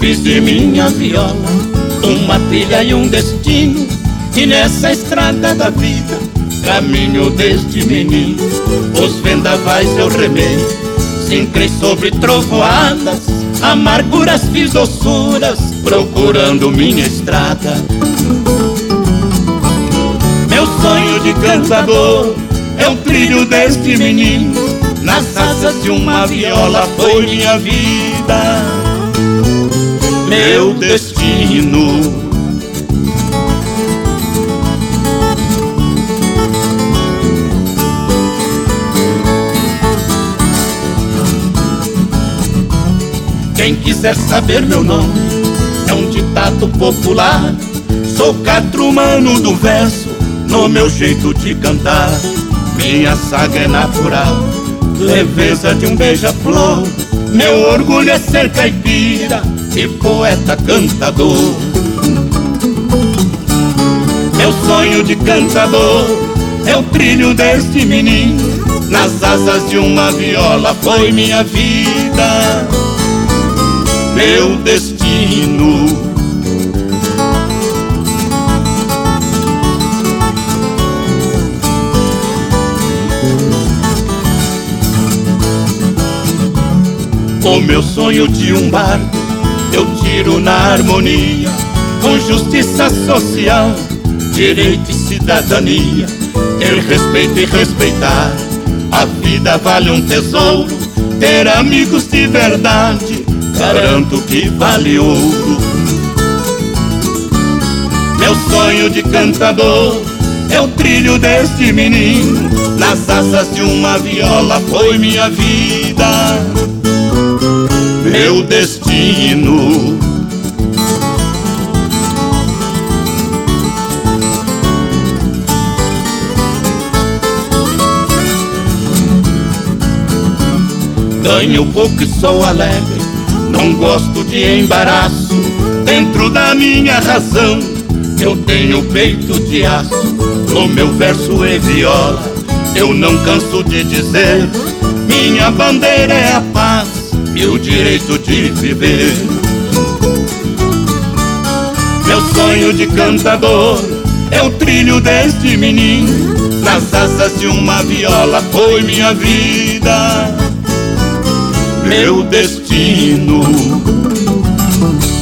fiz de minha viola uma trilha e um destino, e nessa estrada da vida caminho desde menino. Os vendavais eu remei, sincrei sobre trovoadas, amarguras fiz doçuras, procurando minha estrada. Meu sonho de cantador é o trilho deste menino, nas asas de uma viola foi minha vida, meu destino. Quem quiser saber meu nome, é um ditado popular. Sou catrumano do verso, no meu jeito de cantar. Minha saga é natural, leveza de um beija-flor. Meu orgulho é ser caipira e poeta cantador. Meu sonho de cantador é o trilho deste menino, nas asas de uma viola foi minha vida, meu destino. O meu sonho de um bardo eu tiro na harmonia, com justiça social, direito e cidadania. Ter respeito e respeitar, a vida vale um tesouro. Ter amigos de verdade, garanto que vale ouro. Meu sonho de cantador é o trilho deste menino, nas asas de uma viola foi minha vida, meu destino. Ganho pouco e sou alegre, não gosto de embaraço. Dentro da minha razão eu tenho peito de aço. No meu verso e viola eu não canso de dizer, minha bandeira é a paz e o direito de viver. Meu sonho de cantador é o trilho deste menino, nas asas de uma viola foi minha vida, meu destino.